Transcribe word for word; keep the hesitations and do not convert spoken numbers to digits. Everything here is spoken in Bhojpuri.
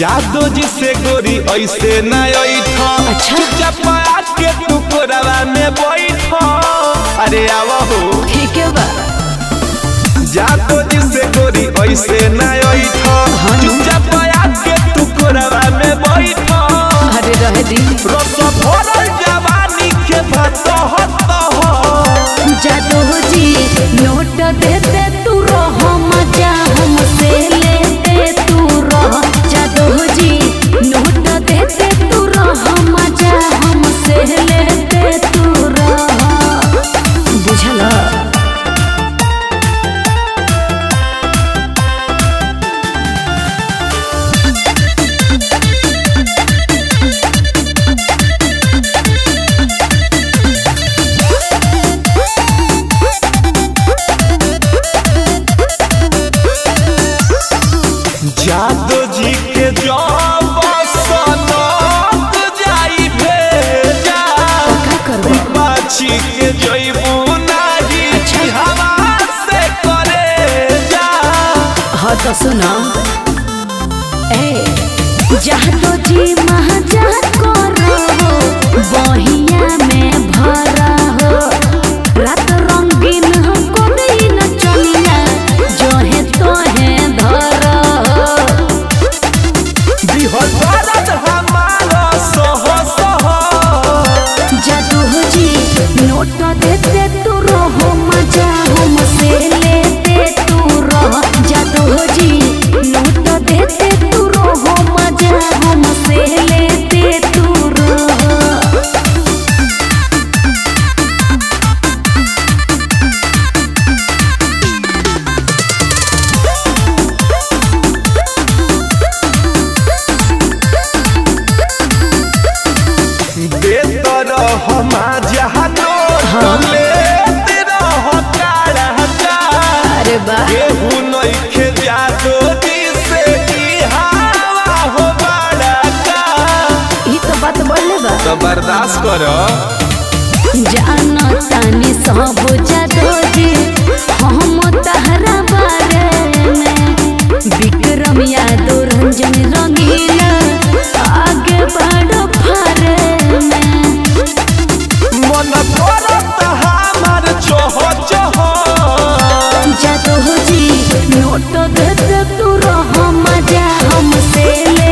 जादो जी से गोरी ऐसे न ऐठा अच्छा। चुपचाप आके तू कोरवा में बैठा। अरे आवा हो ठीक है बा। जादो जी से गोरी ऐसे न ऐठा चुपचाप आके तू कोरवा में बैठा। अरे रह दी रस भरल जवानी के बात हत हो। जादू जी नोट देते तू रह मजा हमसे लेते तू रह। जादू जी नोट देते तू रह मजा हमसे लेते तू रह। बुझल जादो जी के जब सनक जाई भेजा का करबा बाछी के जइबू नाही हवा से करे जा। हाँ तो सुना ए जादू जी महाजा करो बहिया में भरा हो। रात रंगीन हमको नहीं न चलिया जो है तो है धरा हो। बिहदरत हमारा सह सह। जादू जी नोट देते तू रहो मजा हमसे लेते तू रह। जादू जी नोट देते तू रहो मजा हमसे लेते तू रह। बेतर हमा जहानो लेते रह काढ़ा जा। अरे बा केहू नइखे जादो जी से की हवा हो बड़ा का। ई तो बात बोले बा। तो बर्दाश्त करो जाना तानी सब जादू जी हम तहरा बारे में। विक्रम यादव रंजन रंगीला आगे बढ़ो फारे में। मन करत हमार चोह चोह। जादू जी नोट देते तू रह मजा हमसे ले